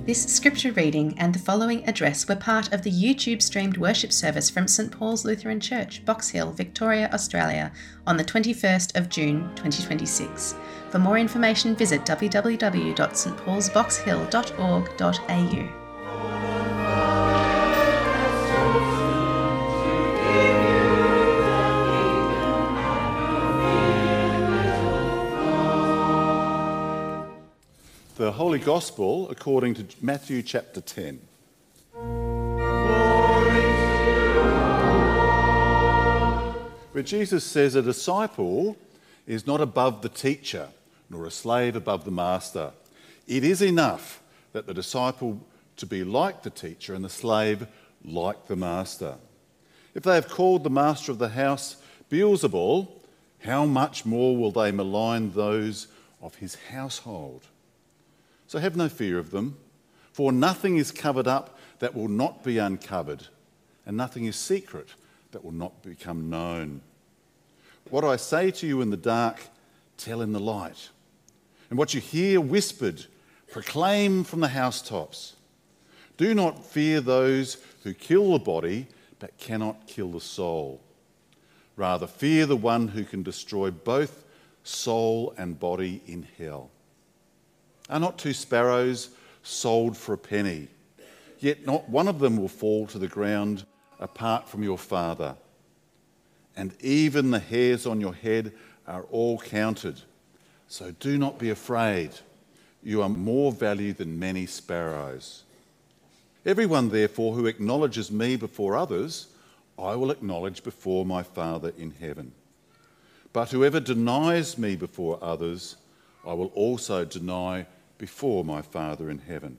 This scripture reading and the following address were part of the YouTube streamed worship service from St Paul's Lutheran Church, Box Hill, Victoria, Australia, on the 21st of June 2026. For more information, visit www.stpaulsboxhill.org.au. The Holy Gospel according to Matthew chapter 10. Where Jesus says a disciple is not above the teacher, nor a slave above the master. It is enough that the disciple to be like the teacher and the slave like the master. If they have called the master of the house Beelzebul, how much more will they malign those of his household? So have no fear of them, for nothing is covered up that will not be uncovered, and nothing is secret that will not become known. What I say to you in the dark, tell in the light. And what you hear whispered, proclaim from the housetops. Do not fear those who kill the body, but cannot kill the soul. Rather, fear the one who can destroy both soul and body in hell. Are not two sparrows sold for a penny? Yet not one of them will fall to the ground apart from your Father. And even the hairs on your head are all counted. So do not be afraid. You are more valuable than many sparrows. Everyone, therefore, who acknowledges me before others, I will acknowledge before my Father in heaven. But whoever denies me before others, I will also deny before my Father in heaven.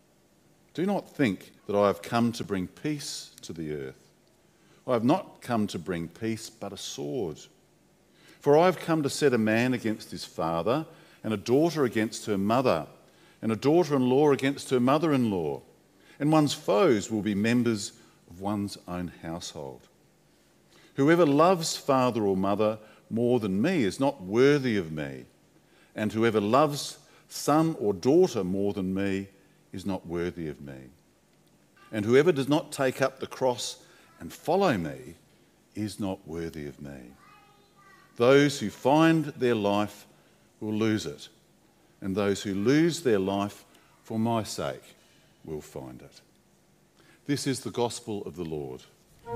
Do not think that I have come to bring peace to the earth. I have not come to bring peace, but a sword. For I have come to set a man against his father, and a daughter against her mother, and a daughter-in-law against her mother-in-law. And one's foes will be members of one's own household. Whoever loves father or mother more than me is not worthy of me, and whoever loves son or daughter more than me is not worthy of me. And whoever does not take up the cross and follow me is not worthy of me. Those who find their life will lose it, and those who lose their life for my sake will find it. This is the gospel of the Lord.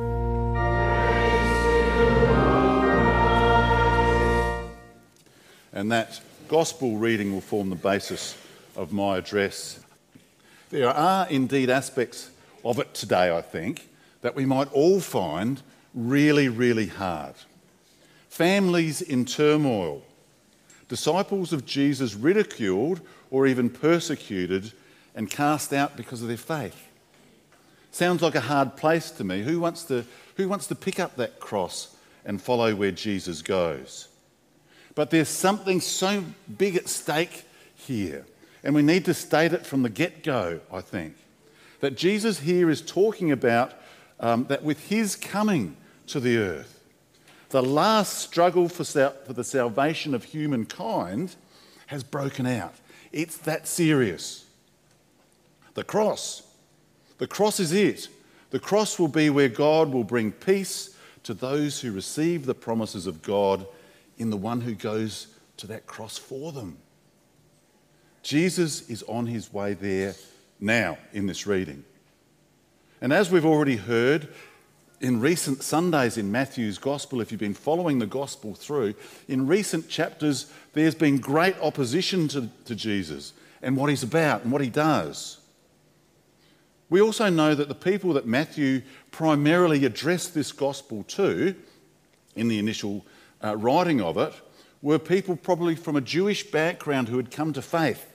And that gospel reading will form the basis of my address. There are indeed aspects of it today, I think, that we might all find really, really hard. Families in turmoil, disciples of Jesus ridiculed or even persecuted and cast out because of their faith. Sounds like a hard place to me. Who wants to pick up that cross and follow where Jesus goes? But there's something so big at stake here, and we need to state it from the get-go, I think, that Jesus here is talking about that with his coming to the earth, the last struggle for the salvation of humankind has broken out. It's that serious. The cross is it. The cross will be where God will bring peace to those who receive the promises of God in the one who goes to that cross for them. Jesus is on his way there now in this reading. And as we've already heard in recent Sundays in Matthew's Gospel, if you've been following the Gospel through, in recent chapters there's been great opposition to Jesus and what he's about and what he does. We also know that the people that Matthew primarily addressed this Gospel to in the initial writing of it were people probably from a Jewish background who had come to faith.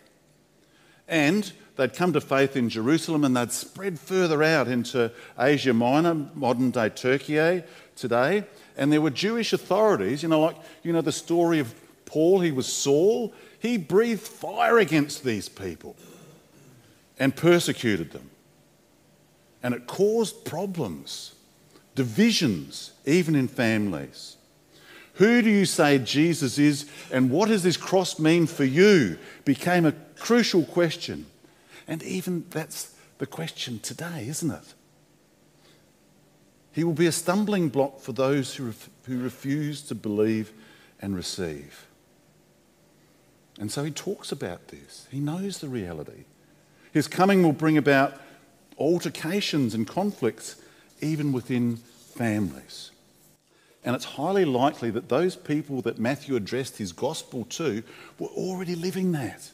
And they'd come to faith in Jerusalem and they'd spread further out into Asia Minor, modern-day Turkey today. And there were Jewish authorities, the story of Paul, he was Saul. He breathed fire against these people and persecuted them. And it caused problems, divisions, even in families. Who do you say Jesus is, and what does this cross mean for you? Became a crucial question. And even that's the question today, isn't it? He will be a stumbling block for those who refuse to believe and receive. And so he talks about this. He knows the reality. His coming will bring about altercations and conflicts even within families. And it's highly likely that those people that Matthew addressed his gospel to were already living that.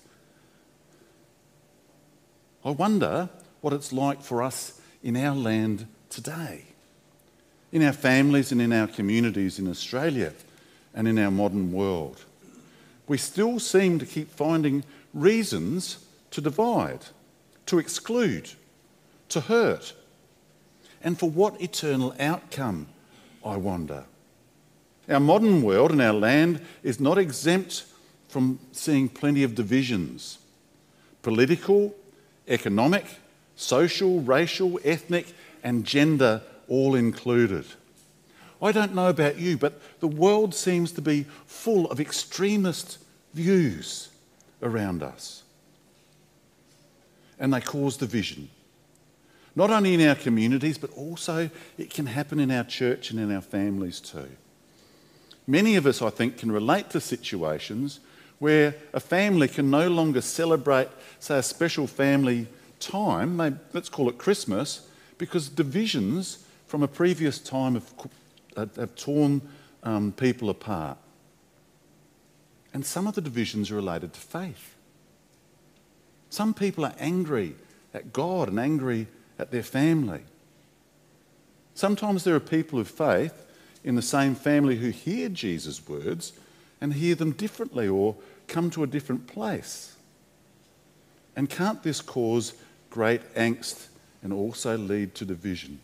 I wonder what it's like for us in our land today, in our families and in our communities in Australia and in our modern world. We still seem to keep finding reasons to divide, to exclude, to hurt. And for what eternal outcome, I wonder? Our modern world and our land is not exempt from seeing plenty of divisions. Political, economic, social, racial, ethnic and gender all included. I don't know about you, but the world seems to be full of extremist views around us. And they cause division. Not only in our communities, but also it can happen in our church and in our families too. Many of us, I think, can relate to situations where a family can no longer celebrate, say, a special family time, let's call it Christmas, because divisions from a previous time have torn people apart. And some of the divisions are related to faith. Some people are angry at God and angry at their family. Sometimes there are people of faith in the same family who hear Jesus' words and hear them differently or come to a different place. And can't this cause great angst and also lead to division?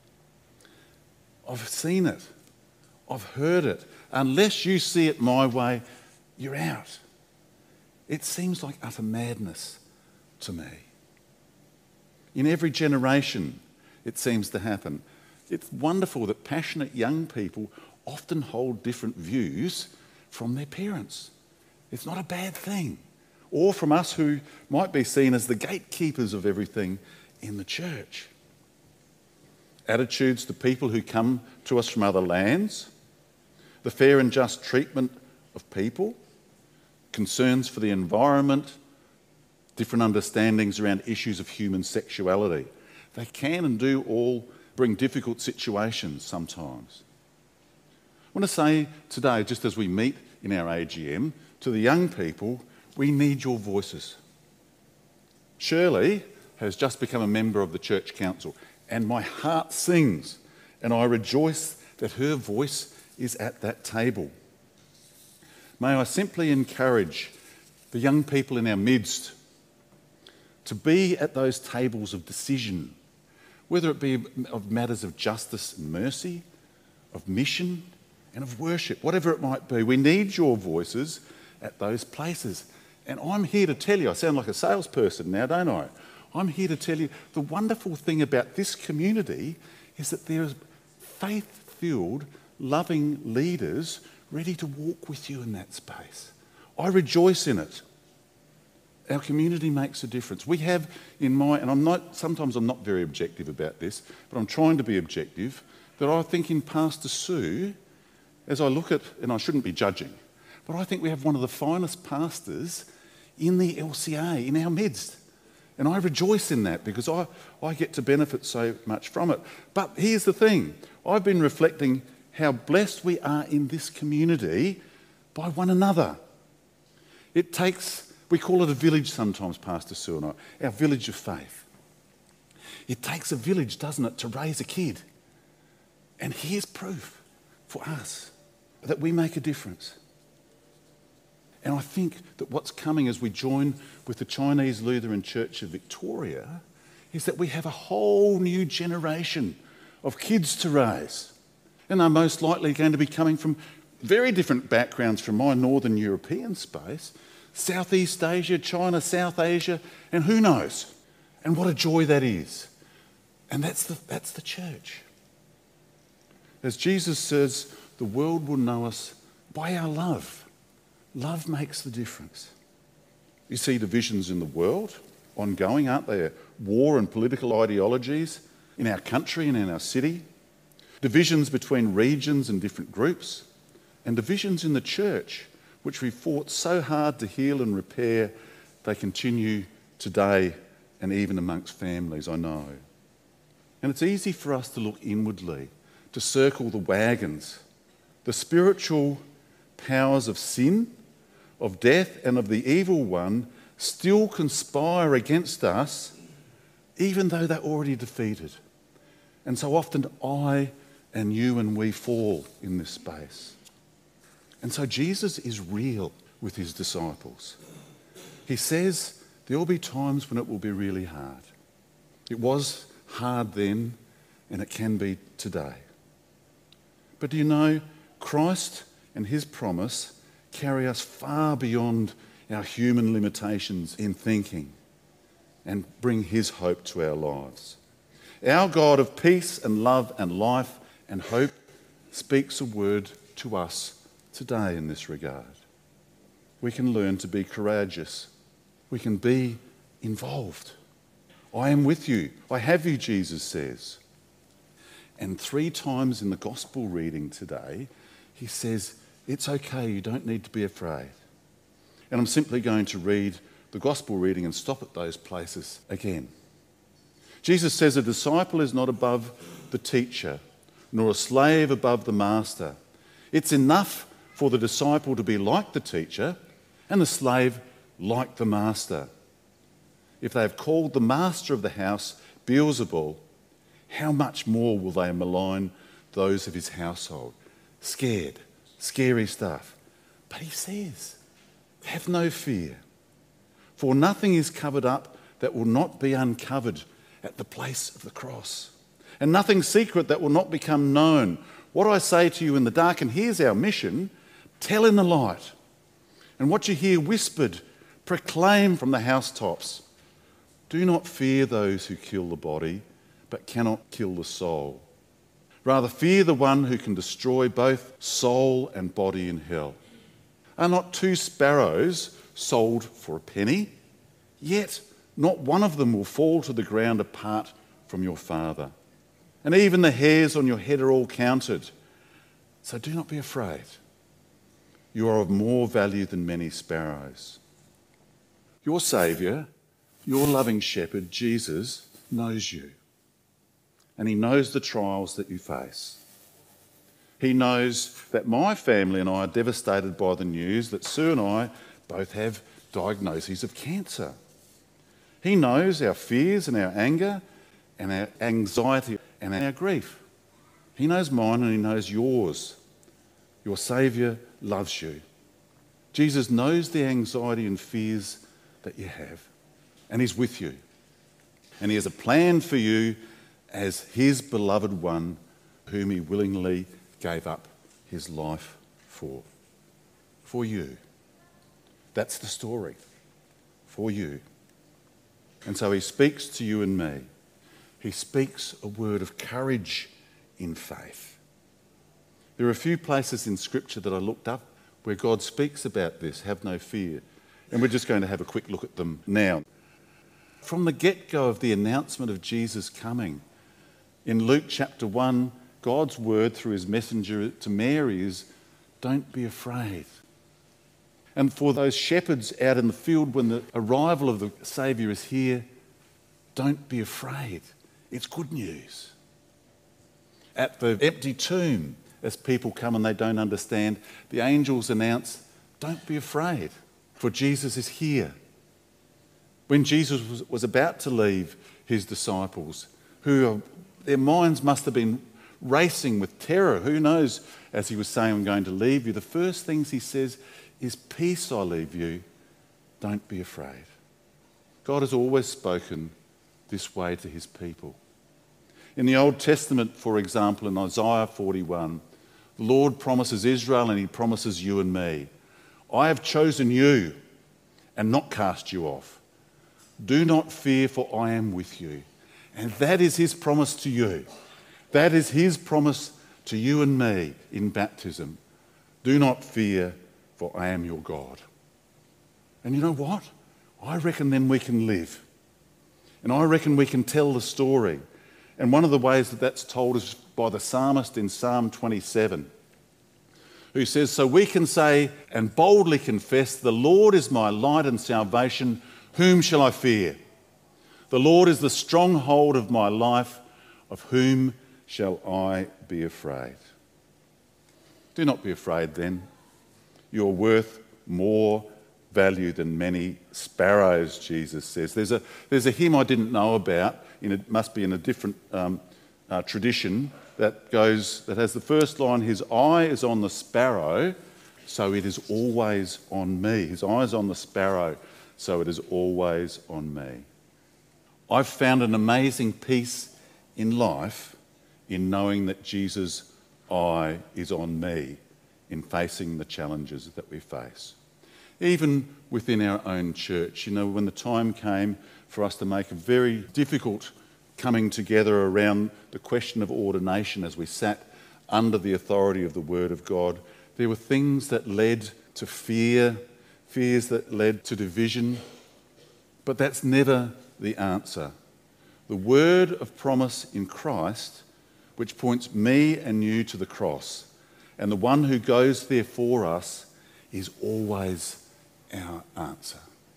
I've seen it. I've heard it. Unless you see it my way, you're out. It seems like utter madness to me. In every generation, it seems to happen. It's wonderful that passionate young people often hold different views from their parents. It's not a bad thing. Or from us who might be seen as the gatekeepers of everything in the church. Attitudes to people who come to us from other lands, the fair and just treatment of people, concerns for the environment, different understandings around issues of human sexuality. They can and do all bring difficult situations sometimes. I want to say today, just as we meet in our AGM, to the young people, we need your voices. Shirley has just become a member of the Church Council, and my heart sings, and I rejoice that her voice is at that table. May I simply encourage the young people in our midst to be at those tables of decision, whether it be of matters of justice and mercy, of mission and of worship, whatever it might be. We need your voices at those places. And I'm here to tell you, I sound like a salesperson now, don't I? I'm here to tell you the wonderful thing about this community is that there is faith-filled, loving leaders ready to walk with you in that space. I rejoice in it. Our community makes a difference. We have in my, and sometimes I'm not very objective about this, but I'm trying to be objective, that I think in Pastor Sue, as I look at, and I shouldn't be judging, but I think we have one of the finest pastors in the LCA, in our midst. And I rejoice in that because I get to benefit so much from it. But here's the thing. I've been reflecting how blessed we are in this community by one another. It takes, we call it a village sometimes, Pastor Sue and I, our village of faith. It takes a village, doesn't it, to raise a kid. And here's proof for us that we make a difference. And I think that what's coming as we join with the Chinese Lutheran Church of Victoria is that we have a whole new generation of kids to raise. And they're most likely going to be coming from very different backgrounds from my Northern European space, Southeast Asia, China, South Asia, and who knows? And what a joy that is. And that's the church. As Jesus says, the world will know us by our love. Love makes the difference. You see divisions in the world, ongoing, aren't there? War and political ideologies in our country and in our city, divisions between regions and different groups, and divisions in the church, which we fought so hard to heal and repair, they continue today and even amongst families, I know. And it's easy for us to look inwardly, to circle the wagons. The spiritual powers of sin, of death, and of the evil one still conspire against us, even though they're already defeated. And so often I and you and we fall in this space. And so Jesus is real with his disciples. He says there will be times when it will be really hard. It was hard then, and it can be today. But do you know, Christ and his promise carry us far beyond our human limitations in thinking and bring his hope to our lives. Our God of peace and love and life and hope speaks a word to us today in this regard. We can learn to be courageous. We can be involved. I am with you. I have you, Jesus says. And 3 times in the gospel reading today, he says, it's okay, you don't need to be afraid. And I'm simply going to read the gospel reading and stop at those places again. Jesus says, a disciple is not above the teacher, nor a slave above the master. It's enough for the disciple to be like the teacher and the slave like the master. If they have called the master of the house Beelzebul, how much more will they malign those of his household? Scared, scary stuff. But he says, have no fear, for nothing is covered up that will not be uncovered at the place of the cross, and nothing secret that will not become known. What I say to you in the dark, and here's our mission, tell in the light. And what you hear whispered, proclaim from the housetops. Do not fear those who kill the body, but cannot kill the soul. Rather, fear the one who can destroy both soul and body in hell. Are not 2 sparrows sold for a penny? Yet not one of them will fall to the ground apart from your Father. And even the hairs on your head are all counted. So do not be afraid. You are of more value than many sparrows. Your Saviour, your loving shepherd, Jesus, knows you. And he knows the trials that you face. He knows that my family and I are devastated by the news that Sue and I both have diagnoses of cancer. He knows our fears and our anger and our anxiety and our grief. He knows mine and he knows yours. Your Saviour loves you. Jesus knows the anxiety and fears that you have, and he's with you. And he has a plan for you as his beloved one whom he willingly gave up his life for you. That's the story, for you. And so he speaks to you and me. He speaks a word of courage in faith. There are a few places in Scripture that I looked up where God speaks about this, have no fear. And we're just going to have a quick look at them now. From the get-go of the announcement of Jesus coming, in Luke chapter 1, God's word through his messenger to Mary is, don't be afraid. And for those shepherds out in the field when the arrival of the Saviour is here, don't be afraid. It's good news. At the empty tomb, as people come and they don't understand, the angels announce, don't be afraid, for Jesus is here. When Jesus was about to leave his disciples, their minds must have been racing with terror. Who knows, as he was saying, I'm going to leave you. The first things he says is, peace I leave you, don't be afraid. God has always spoken this way to his people. In the Old Testament, for example, in Isaiah 41, the Lord promises Israel and he promises you and me, I have chosen you and not cast you off. Do not fear, for I am with you. And that is his promise to you. That is his promise to you and me in baptism. Do not fear, for I am your God. And you know what? I reckon then we can live. And I reckon we can tell the story. And one of the ways that that's told is by the psalmist in Psalm 27, who says, "So we can say and boldly confess, the Lord is my light and salvation, whom shall I fear? The Lord is the stronghold of my life, of whom shall I be afraid?" Do not be afraid then. You are worth more value than many sparrows, Jesus says. There's a hymn I didn't know about, it must be in a different tradition, that has the first line, "His eye is on the sparrow, so it is always on me." His eye is on the sparrow, so it is always on me. I've found an amazing peace in life in knowing that Jesus' eye is on me in facing the challenges that we face. Even within our own church, when the time came for us to make a very difficult coming together around the question of ordination as we sat under the authority of the Word of God, there were things that led to fears that led to division, but that's never the answer. The word of promise in Christ, which points me and you to the cross, and the one who goes there for us, is always our answer.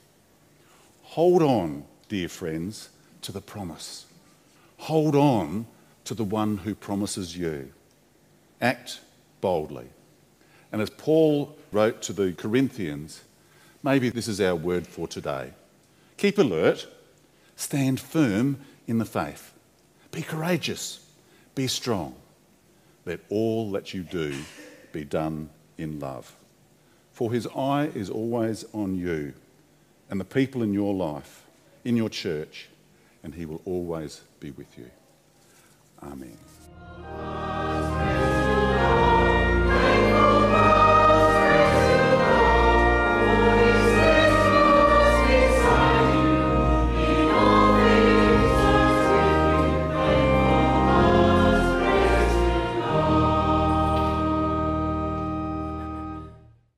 Hold on, dear friends, to the promise. Hold on to the one who promises you. Act boldly. And as Paul wrote to the Corinthians, maybe this is our word for today. Keep alert, stand firm in the faith. Be courageous, be strong. Let all that you do be done in love. For his eye is always on you and the people in your life, in your church, and he will always be with you. Amen.